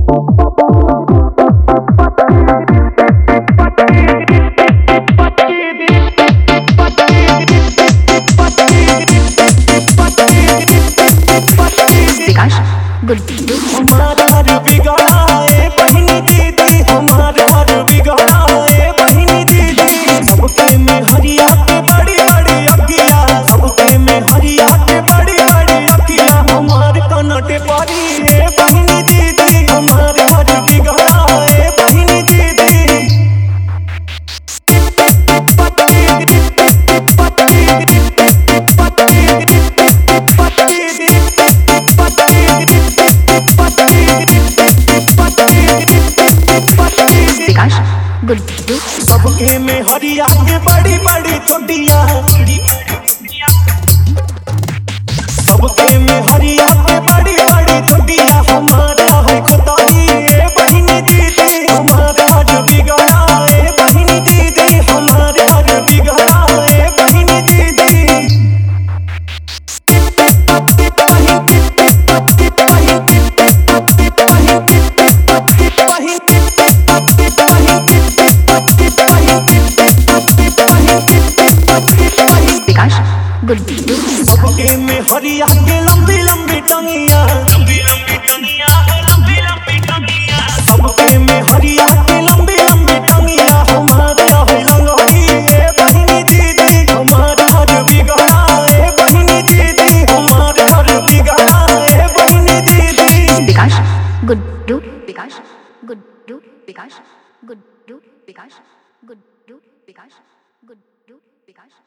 विकास गुड्डू हमारा हर बिगड़ाए बहिनी दीदी, हमारा हर बिगड़ाए बहिनी दीदी। सबके में हरिया के बड़ी बड़ी अखिया, सबके में हरिया के बड़ी बड़ी अखिया। हमार कनटे परी ए बहिनी दीदी, हमारे हर बिगड़ाए बहिनी दीदी। विकास गुड्डू सबके में हरिया के बड़ी बड़ी चोटिया, सबके में हरिया के बड़ी बड़ी चोटिया। हमारा है खुदाई ए बहिनी दीदी, हमारा हर बिगड़ा ए बहिनी दीदी, हमारे हर बिगड़ा ए बहिनी दीदी। विकास गुड्डू सबके में हरिया के लंबी लंबी टंगिया, सबके में हरिया के लंबी लंबी टंगिया। हमारा है लंगड़ी ए बहिनी दीदी, हमारा हर बिगड़ा ए बहिनी दीदी, हमारे हर बिगड़ा ए बहिनी दीदी। विकास गुड्डू विकास गुड्डू विकास गुड्डू विकास गुड्डू विकास गुड्डू विकास